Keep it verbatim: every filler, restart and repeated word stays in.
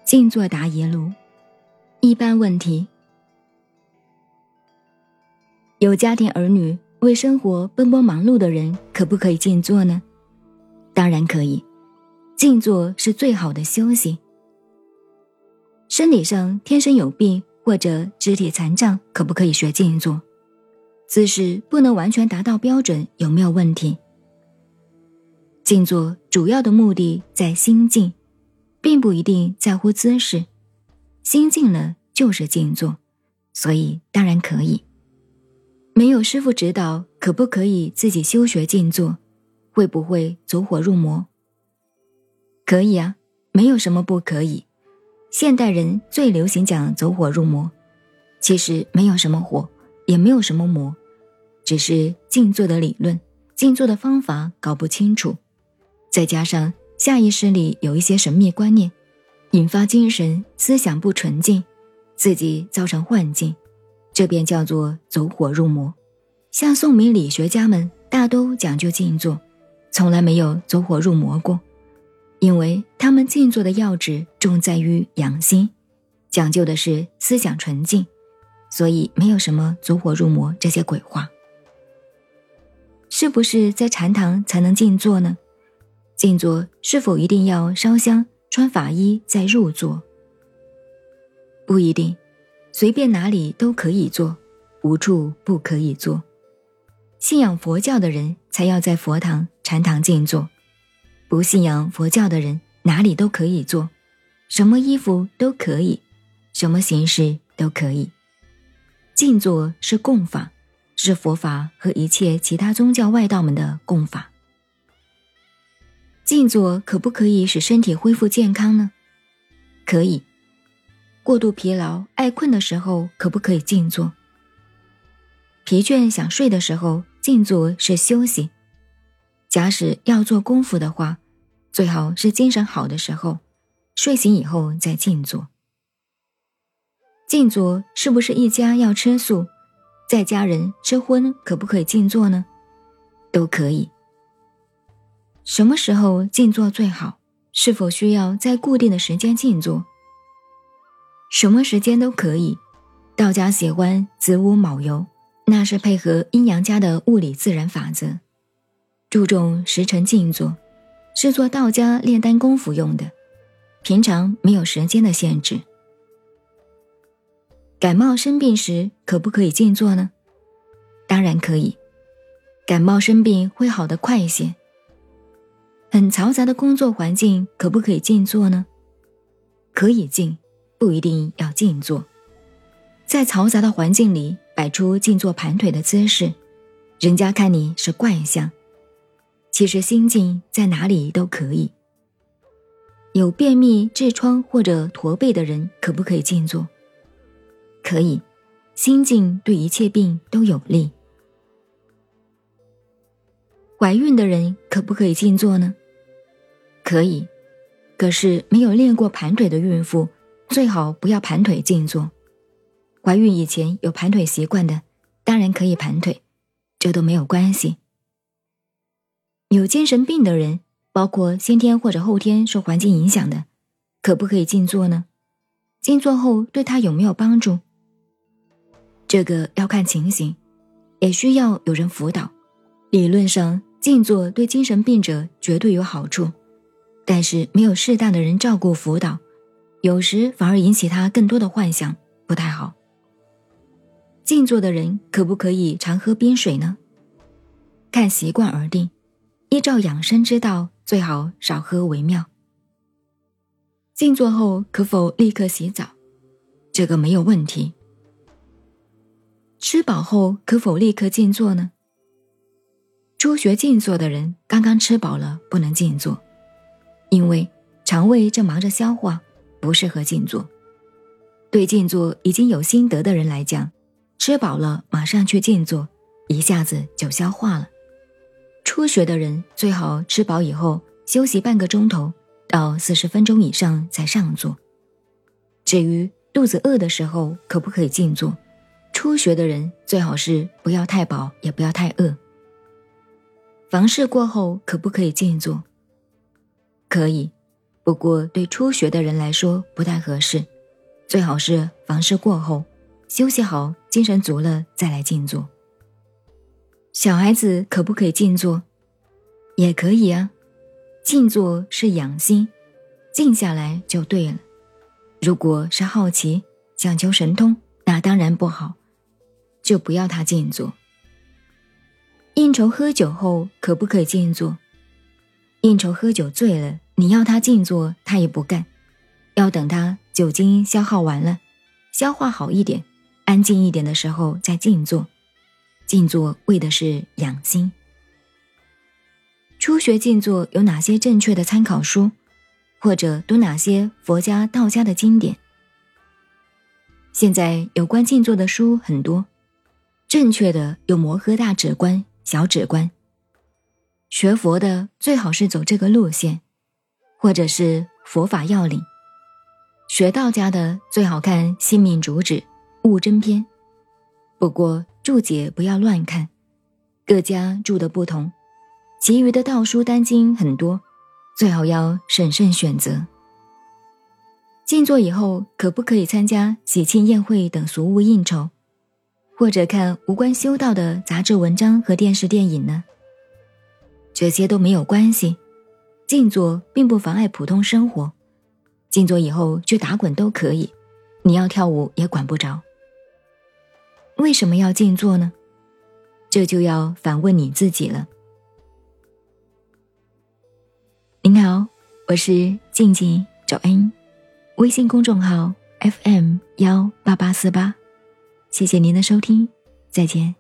静坐答疑录，一般问题。有家庭儿女，为生活奔波忙碌的人，可不可以静坐呢？当然可以，静坐是最好的休息。身体上天生有病或者肢体残障，可不可以学静坐？姿势不能完全达到标准，有没有问题？静坐主要的目的在心静，并不一定在乎姿势。心静了就是静坐，所以当然可以。没有师父指导，可不可以自己修学静坐？会不会走火入魔？可以啊，没有什么不可以。现代人最流行讲走火入魔，其实没有什么火，也没有什么魔，只是静坐的理论、静坐的方法搞不清楚，再加上下意识里有一些神秘观念，引发精神思想不纯净，自己造成幻境，这便叫做走火入魔。像宋明理学家们大都讲究静坐，从来没有走火入魔过，因为他们静坐的要旨重在于养心，讲究的是思想纯净，所以没有什么走火入魔这些鬼话。是不是在禅堂才能静坐呢？静坐是否一定要烧香穿法衣再入座？不一定，随便哪里都可以坐，无处不可以坐。信仰佛教的人才要在佛堂禅堂静坐，不信仰佛教的人哪里都可以坐，什么衣服都可以，什么形式都可以。静坐是共法，是佛法和一切其他宗教外道们的共法。静坐可不可以使身体恢复健康呢？可以。过度疲劳、爱困的时候，可不可以静坐？疲倦想睡的时候，静坐是休息。假使要做功夫的话，最好是精神好的时候，睡醒以后再静坐。静坐是不是一家要吃素，在家人吃荤，可不可以静坐呢？都可以。什么时候静坐最好？是否需要在固定的时间静坐？什么时间都可以。道家喜欢子午卯酉，那是配合阴阳家的物理自然法则，注重时辰静坐，是做道家炼丹功夫用的，平常没有时间的限制。感冒生病时可不可以静坐呢？当然可以，感冒生病会好得快一些。很嘈杂的工作环境可不可以静坐呢？可以静，不一定要静坐。在嘈杂的环境里摆出静坐盘腿的姿势，人家看你是怪象。其实心静在哪里都可以。有便秘、痔疮或者驼背的人可不可以静坐？可以，心静对一切病都有利。怀孕的人可不可以静坐呢？可以，可是没有练过盘腿的孕妇，最好不要盘腿静坐。怀孕以前有盘腿习惯的，当然可以盘腿，这都没有关系。有精神病的人，包括先天或者后天受环境影响的，可不可以静坐呢？静坐后对他有没有帮助？这个要看情形，也需要有人辅导。理论上，静坐对精神病者绝对有好处，但是没有适当的人照顾辅导，有时反而引起他更多的幻想，不太好。静坐的人可不可以常喝冰水呢？看习惯而定，依照养生之道，最好少喝为妙。静坐后可否立刻洗澡？这个没有问题。吃饱后可否立刻静坐呢？初学静坐的人刚刚吃饱了不能静坐，因为肠胃正忙着消化，不适合静坐。对静坐已经有心得的人来讲，吃饱了马上去静坐，一下子就消化了。初学的人最好吃饱以后休息半个钟头到四十分钟以上再上座。至于肚子饿的时候可不可以静坐，初学的人最好是不要太饱也不要太饿。房事过后可不可以静坐？可以， 不过对初学的人来说不太合适，最好是房事过后，休息好，精神足了再来静坐。小孩子可不可以静坐？也可以啊，静坐是养心，静下来就对了。如果是好奇，想求神通，那当然不好，就不要他静坐。应酬喝酒后可不可以静坐？应酬喝酒醉了，你要他静坐，他也不干，要等他酒精消耗完了，消化好一点，安静一点的时候再静坐。静坐为的是养心。初学静坐有哪些正确的参考书，或者读哪些佛家道家的经典？现在有关静坐的书很多，正确的有摩诃大止观、小止观。学佛的最好是走这个路线，或者是佛法要领。学道家的最好看性命主旨、悟真篇。不过注解不要乱看，各家注的不同，其余的道书单经很多，最好要审慎选择。静坐以后可不可以参加喜庆宴会等俗务应酬，或者看无关修道的杂志文章和电视电影呢？这些都没有关系，静坐并不妨碍普通生活，静坐以后去打滚都可以，你要跳舞也管不着。为什么要静坐呢？这就要反问你自己了。您好，我是静静找恩，微信公众号 F M 一八八四八，谢谢您的收听，再见。